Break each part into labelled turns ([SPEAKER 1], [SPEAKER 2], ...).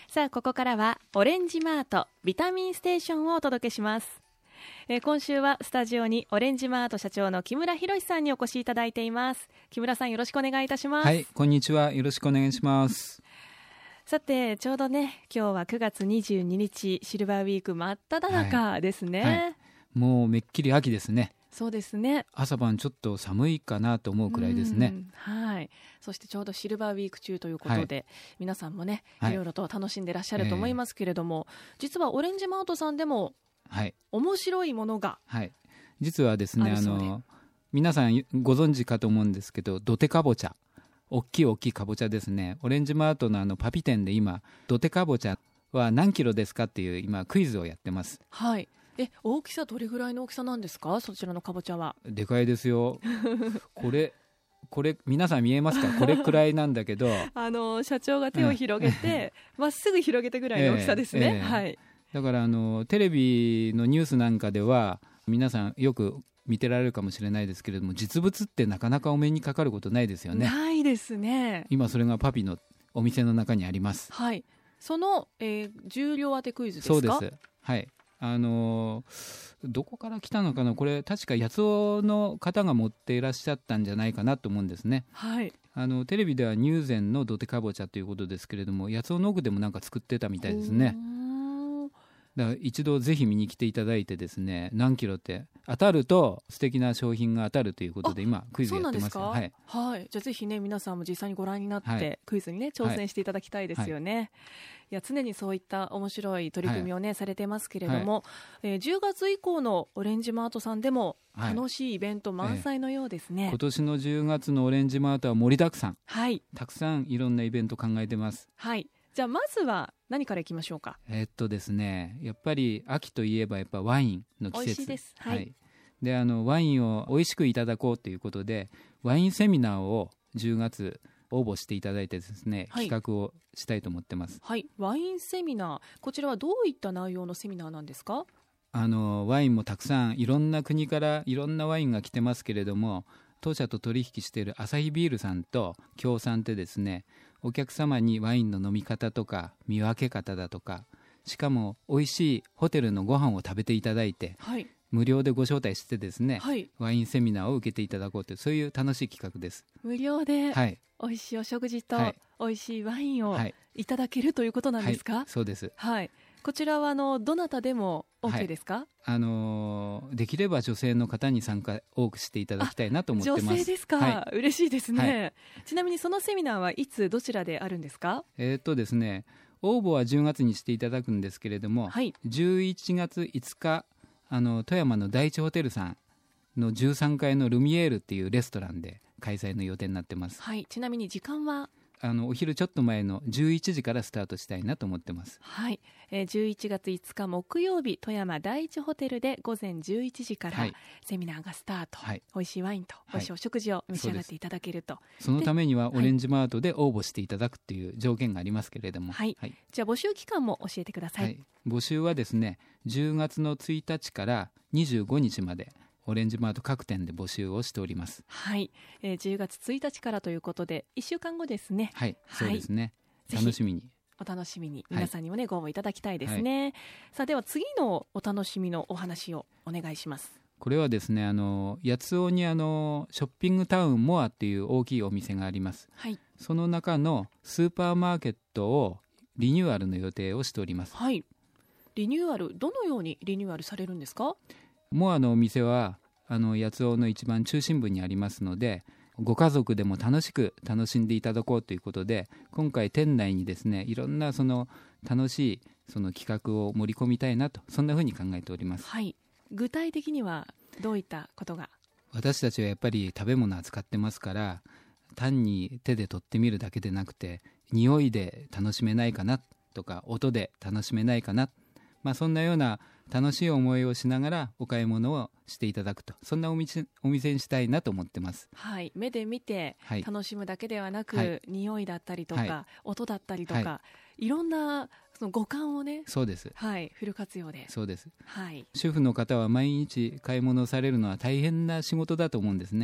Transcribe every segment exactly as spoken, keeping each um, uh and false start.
[SPEAKER 1] さあここからはオレンジマートビタミンステーションをお届けします。えー、今週はスタジオにオレンジマート社長の木村博さんにお越しいただいています。木村さん、よろしくお願いいたします。
[SPEAKER 2] はい、こんにちは、よろしくお願いします。
[SPEAKER 1] さて、ちょうどね、今日はくがつにじゅうににちシルバーウィーク真っ只中ですね。
[SPEAKER 2] はいはい、もうめっきり秋ですね。
[SPEAKER 1] そうですね。
[SPEAKER 2] 朝晩ちょっと寒いかなと思うくらいですね。
[SPEAKER 1] はい。そしてちょうどシルバーウィーク中ということで、はい、皆さんもね、いろいろと楽しんでらっしゃると思いますけれども、えー、実はオレンジマートさんでも、はい、面白いものが、
[SPEAKER 2] はい、実はですね、あの皆さんご存知かと思うんですけど、土手かぼちゃ、大きい大きいかぼちゃですね。オレンジマートのあのパピ店で今、土手かぼちゃは何キロですかっていう今クイズをやってます。
[SPEAKER 1] はい。え、大きさどれぐらいの大きさなんですか、そちらのかぼちゃは。
[SPEAKER 2] でかいですよ。これこれ皆さん見えますか？これくらいなんだけど
[SPEAKER 1] あの社長が手を広げてまっすぐ広げてぐらいの大きさですね。えーえーはい、
[SPEAKER 2] だからあのテレビのニュースなんかでは皆さんよく見てられるかもしれないですけれども、実物ってなかなかお目にかかることないですよね。
[SPEAKER 1] ないですね。
[SPEAKER 2] 今それがパピのお店の中にあります。
[SPEAKER 1] はい。その、えー、重量当てクイズですか？
[SPEAKER 2] そうです。はい。あのー、どこから来たのかな、これ確か八尾の方が持っていらっしゃったんじゃないかなと思うんですね。
[SPEAKER 1] はい。
[SPEAKER 2] あのテレビでは入善の土手かぼちゃということですけれども、八尾の奥でもなんか作ってたみたいですね。だから一度ぜひ見に来ていただいてですね、何キロって当たると素敵な商品が当たるということで今クイズやってます。
[SPEAKER 1] はい、はい、じゃあぜひね、皆さんも実際にご覧になって、はい、クイズにね挑戦していただきたいですよね。はい、いや常にそういった面白い取り組みをね、はい、されてますけれども、はい、えー、じゅうがつ以降のオレンジマートさんでも楽しいイベント満載のようですね。はい、
[SPEAKER 2] えー、今年のじゅうがつのオレンジマートは盛りだくさん、
[SPEAKER 1] はい、
[SPEAKER 2] たくさんいろんなイベント考えてます。
[SPEAKER 1] はい、じゃあまずは何からいきましょうか。
[SPEAKER 2] えー、っとですねやっぱり秋といえばやっぱワインの季節。
[SPEAKER 1] 美味しいです。はい、はい、
[SPEAKER 2] であのワインを美味しくいただこうということでワインセミナーをじゅうがつ応募していただいてですね、はい、企画をしたいと思ってます。
[SPEAKER 1] はい、ワインセミナー、こちらはどういった内容のセミナーなんですか？
[SPEAKER 2] あのワインもたくさんいろんな国からいろんなワインが来てますけれども、当社と取引しているアサヒビールさんと協賛でですね、お客様にワインの飲み方とか見分け方だとか、しかも美味しいホテルのご飯を食べていただいて、はい、無料でご招待してですね、はい、ワインセミナーを受けていただこうという、そういう楽しい企画です。
[SPEAKER 1] 無料で、はい、美味しいお食事と、はい、美味しいワインをいただけるということなんですか？
[SPEAKER 2] はい、そうです。
[SPEAKER 1] はい、こちらはあのどなたでも OK ですか？はい、
[SPEAKER 2] あのー、できれば女性の方に参加多くしていただきたいなと思ってます。
[SPEAKER 1] 女性ですか？はい、嬉しいですね。はい、ちなみにそのセミナーはいつどちらであるんですか？
[SPEAKER 2] えー、っとですね応募はじゅうがつにしていただくんですけれども、はい、じゅういちがついつかあの富山の第一ホテルさんのじゅうさんがいのルミエールっていうレストランで開催の予定になってます。
[SPEAKER 1] はい、ちなみに時間は
[SPEAKER 2] あのお昼ちょっと前のじゅういちじからスタートしたいなと思ってます。
[SPEAKER 1] はい、えー、じゅういちがついつか木曜日、富山第一ホテルで午前じゅういちじからセミナーがスタート、はい、美味しいワインと美味しいお食事を召し上がっていただけると。
[SPEAKER 2] そ, そのためにはオレンジマートで応募していただくという条件がありますけれども、
[SPEAKER 1] はいはい、じゃあ募集期間も教えてください。はい、
[SPEAKER 2] 募集はですねじゅうがつのついたちからにじゅうごにちまでオレンジマート各店で募集をしております。
[SPEAKER 1] はい、えー、じゅうがつついたちからということでいっしゅうかんごですね。
[SPEAKER 2] はい、そうですね、はい、楽しみに
[SPEAKER 1] お楽しみに皆さんにもね、はい、ご応募いただきたいですね。はい、さあでは次のお楽しみのお話をお願いします。
[SPEAKER 2] これはですねあの八尾にあのショッピングタウンモアっていう大きいお店があります。はい、その中のスーパーマーケットをリニューアルの予定をしております。
[SPEAKER 1] はい、リニューアル、どのようにリニューアルされるんですか？
[SPEAKER 2] モアのお店はあの八尾の一番中心部にありますので、ご家族でも楽しく楽しんでいただこうということで、今回店内にですねいろんなその楽しいその企画を盛り込みたいなと、そんなふうに考えております。
[SPEAKER 1] はい、具体的にはどういったことが？
[SPEAKER 2] 私たちはやっぱり食べ物を扱ってますから、単に手で取ってみるだけでなくて匂いで楽しめないかなとか音で楽しめないかな、まあ、そんなような楽しい思いをしながらお買い物をしていただくと、そんなお店、お店にしたいなと思ってます。
[SPEAKER 1] はい、目で見て楽しむだけではなく、はい、匂いだったりとか、はい、音だったりとか、はい、いろんなその五感をね、
[SPEAKER 2] そうです、
[SPEAKER 1] はい、フル活用で。
[SPEAKER 2] そうです、
[SPEAKER 1] はい、
[SPEAKER 2] 主婦の方は毎日買い物をされるのは大変な仕事だと思うんですね。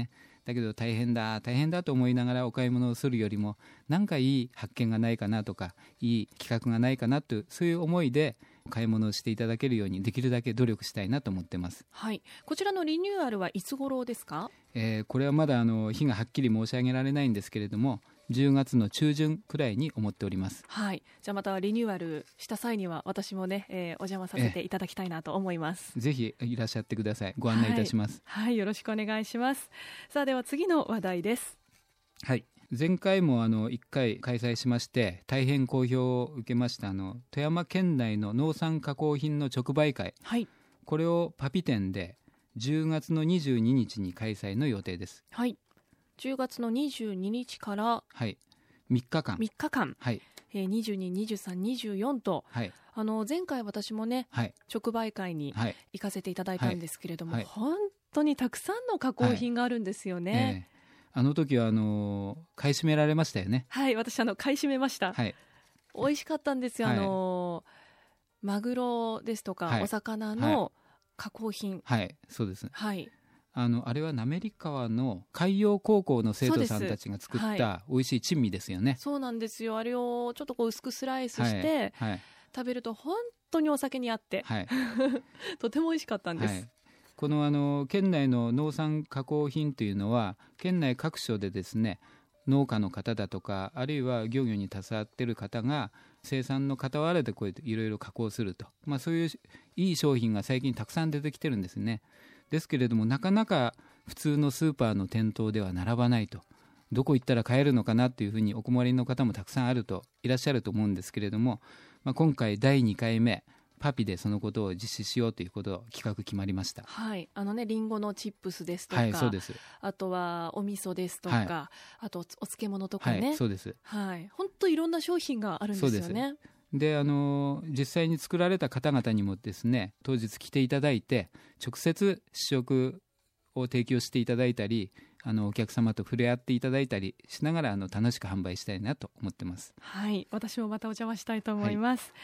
[SPEAKER 2] だけど大変だ大変だと思いながらお買い物をするよりも、なんかいい発見がないかなとか、いい企画がないかなという、そういう思いで買い物をしていただけるようにできるだけ努力したいなと思ってます。
[SPEAKER 1] はい、こちらのリニューアルはいつ頃ですか？
[SPEAKER 2] えー、これはまだあの日がはっきり申し上げられないんですけれども、じゅうがつの中旬くらいに思っております。
[SPEAKER 1] はい、じゃあまたリニューアルした際には私もね、えー、お邪魔させていただきたいなと思います。
[SPEAKER 2] ぜひいらっしゃってください。ご案内いたします。
[SPEAKER 1] はい、はい、よろしくお願いします。さあでは次の話題です。
[SPEAKER 2] はい、前回もあのいっかい開催しまして大変好評を受けましたあの富山県内の農産加工品の直売会、
[SPEAKER 1] はい、
[SPEAKER 2] これをパピ店でじゅうがつのにじゅうににちに開催の予定です。
[SPEAKER 1] はい、じゅうがつのにじゅうににちから、
[SPEAKER 2] はい、みっかかん
[SPEAKER 1] みっかかん、
[SPEAKER 2] はい、
[SPEAKER 1] えー、にじゅうに、にじゅうさん、にじゅうよんと、はい、あの前回私もね、はい、直売会に行かせていただいたんですけれども、はいはい、本当にたくさんの加工品があるんですよね。はい、えー
[SPEAKER 2] あの時はあの買い占められましたよね。
[SPEAKER 1] はい、私あの買い占めました。はい、美味しかったんですよ。はい、あのマグロですとか、はい、お魚の加工品。
[SPEAKER 2] はい、はい、そうです。
[SPEAKER 1] はい、
[SPEAKER 2] あのあれは滑川の海洋高校の生徒さんたちが作った美味しい珍味ですよね。
[SPEAKER 1] そうなんですよ。あれをちょっとこう薄くスライスして、はいはい、食べると本当にお酒に合って、はい、とても美味しかったんです。はい、
[SPEAKER 2] このあの県内の農産加工品というのは県内各所でですね、農家の方だとかあるいは漁業に携わっている方が生産の傍らでこういろいろ加工すると、まあ、そういういい商品が最近たくさん出てきてるんですね。ですけれどもなかなか普通のスーパーの店頭では並ばないと、どこ行ったら買えるのかなというふうにお困りの方もたくさんあるといらっしゃると思うんですけれども、まあ、今回だいにかいめパピでそのことを実施しようということを企画決まりました。
[SPEAKER 1] はい、あのねリンゴのチップスですとか、
[SPEAKER 2] はい、そうです。あ
[SPEAKER 1] とはお味噌ですとか、はい、あとお漬物とかね、
[SPEAKER 2] はい、そうです。
[SPEAKER 1] はい、本当いろんな商品があるんですよね。
[SPEAKER 2] であの実際に作られた方々にもですね当日来ていただいて直接試食を提供していただいたり、あのお客様と触れ合っていただいたりしながらあの楽しく販売したいなと思ってます。
[SPEAKER 1] はい、私もまたお邪魔したいと思います。はい、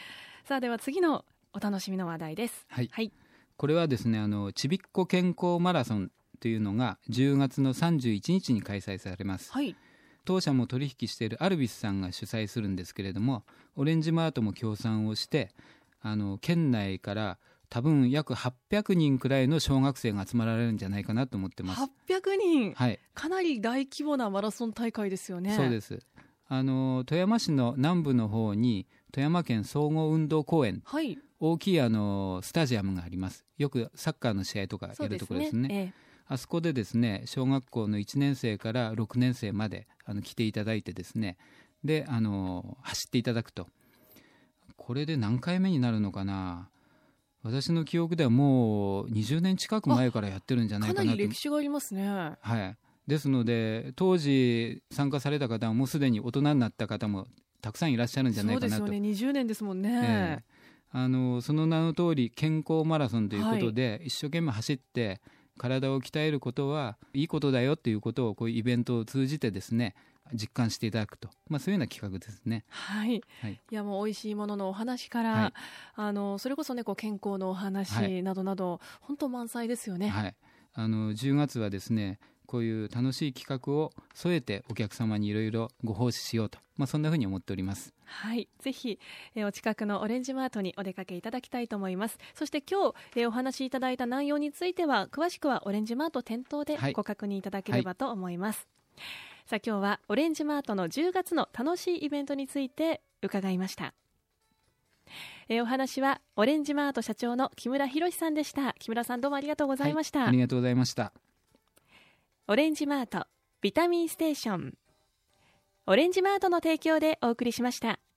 [SPEAKER 1] さあでは次のお楽しみの話題です。
[SPEAKER 2] はい、はい、これはですねあのちびっこ健康マラソンというのがじゅうがつのさんじゅういちにちに開催されます。はい、当社も取引しているアルビスさんが主催するんですけれども、オレンジマートも協賛をしてあの県内から多分約はっぴゃくにんくらいの小学生が集まられるんじゃないかなと思ってます。
[SPEAKER 1] はっぴゃくにん、
[SPEAKER 2] はい、
[SPEAKER 1] かなり大規模なマラソン大会ですよね。
[SPEAKER 2] そうです。あの富山市の南部の方に富山県総合運動公園、はい、大きいあのスタジアムがあります。よくサッカーの試合とかやるところですね。そうですね、ええ、あそこでですね小学校のいちねんせいからろくねんせいまであの来ていただいてですね、であの走っていただくと、これで何回目になるのかな、私の記憶ではもうにじゅうねん近く前からやってるんじゃないかなと。
[SPEAKER 1] かなり歴史がありますね。
[SPEAKER 2] はい、ですので当時参加された方はもうすでに大人になった方もたくさんいらっしゃるんじゃないかなと。
[SPEAKER 1] そうですよね、にじゅうねんですもんね。
[SPEAKER 2] えー、あのその名の通り健康マラソンということで、はい、一生懸命走って体を鍛えることはいいことだよということをこういうイベントを通じてですね実感していただくと、まあ、そういうような企画ですね。
[SPEAKER 1] はい、はい、いやもう美味しいもののお話から、はい、あのそれこそ、ね、こう健康のお話などなど、はい、本当満載ですよね。
[SPEAKER 2] はい、あのじゅうがつはですねこういう楽しい企画を添えてお客様にいろいろご奉仕しようと、まあ、そんなふうに思っております。
[SPEAKER 1] はい、ぜひえお近くのオレンジマートにお出かけいただきたいと思います。そして今日えお話しいただいた内容については詳しくはオレンジマート店頭でご確認いただければと思います。はいはい、さあ今日はオレンジマートのじゅうがつの楽しいイベントについて伺いました。えお話はオレンジマート社長の木村博さんでした。木村さんどうもありがとうございました。
[SPEAKER 2] はい、ありがとうございました。
[SPEAKER 1] オレンジマートビタミンステーション、オレンジマートの提供でお送りしました。